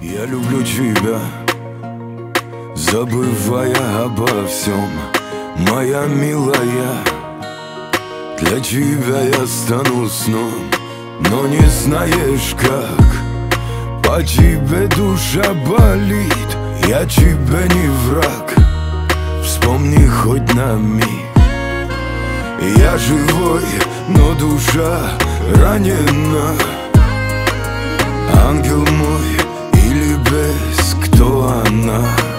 Я люблю тебя, забывая обо всем, моя милая. Для тебя я стану сном, но не знаешь как. По тебе душа болит, я тебе не враг. Вспомни хоть на миг. Я живой, но душа ранена. Ангел мой или без, кто она?